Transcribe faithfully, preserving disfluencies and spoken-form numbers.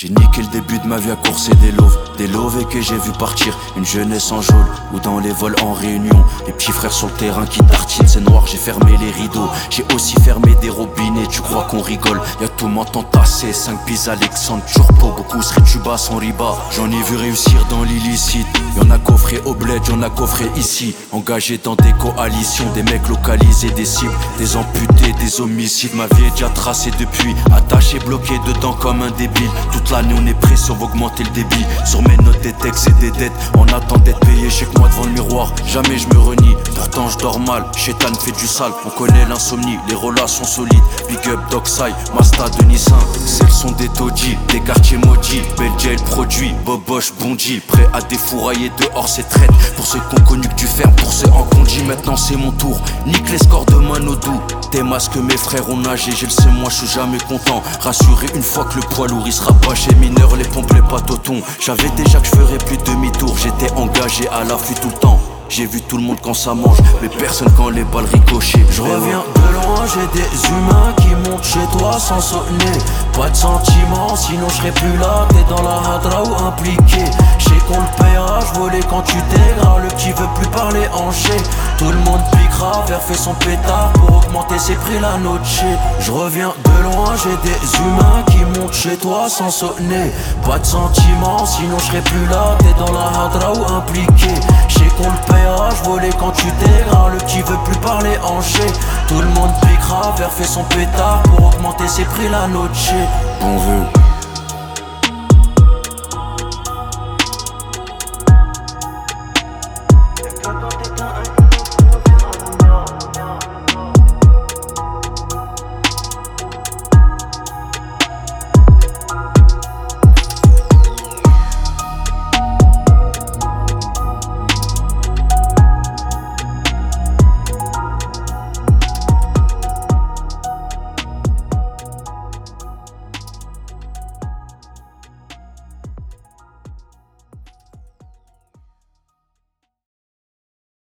J'ai niqué le début de ma vie à courser des loves, des lovés que j'ai vu partir, une jeunesse en geôle ou dans les vols en réunion. Les petits frères sur le terrain qui tartinent, c'est noir, j'ai fermé les rideaux. J'ai aussi fermé des robinets, tu crois qu'on rigole? Y'a tout le monde entassé, cinq bis Alexandre Turpo, beaucoup seraient tuba sans riba. J'en ai vu réussir dans l'illicite, y'en a coffré au bled, y'en a coffré ici. Engagé dans des coalitions, des mecs localisés, des cibles, des amputés, des homicides. Ma vie est déjà tracée depuis, attaché, bloqué dedans comme un débile. Toute l'année on est pressé, on va augmenter le débit. Sur mes notes des textes et des dettes, on attend d'être payé chaque mois devant le miroir. Jamais je me renie, pourtant je dors mal. Chétan fait du sale, on connaît l'insomnie, les relations solides. Big up Dockside, Masta de Nissan. C'est le son des taudis, des quartiers maudits. Belgier le produit, Boboche, Bonji. Prêt à défourailler dehors ces traites. Pour ceux qu'on connu que tu fermes, pour ceux en congé. Maintenant c'est mon tour, nique les scores de Manodou. Tes masques mes frères ont nagé, j'ai le sais moi je suis jamais content. Rassuré une fois que le poids lourd il sera pas chez mineur, les pompes les patotons. J'avais déjà que je ferais plus demi-tour, j'étais engagé à l'affût tout le temps. J'ai vu tout le monde quand ça mange, mais personne quand les balles ricochent. Je reviens de loin, j'ai des humains qui montent chez toi sans sonner. Pas de sentiments, sinon je serais plus là. T'es dans la hadra ou impliqué. J'sais qu'on le paiera, j'volais quand tu t'égras. Le petit veut plus parler en chai. Tout le monde piquera, vers fait son pétard pour augmenter ses prix la noche. Je reviens de loin, j'ai des humains qui montent chez toi sans sonner. Pas de sentiments, sinon je serais plus là. T'es dans la hadra ou impliqué. J'sais qu'on le paiera, j'volais quand tu t'égras. Le petit veut plus parler en chai. Tout le monde piquera, vers fait son pétard pour augmenter ses prix la noche. Bon vœu.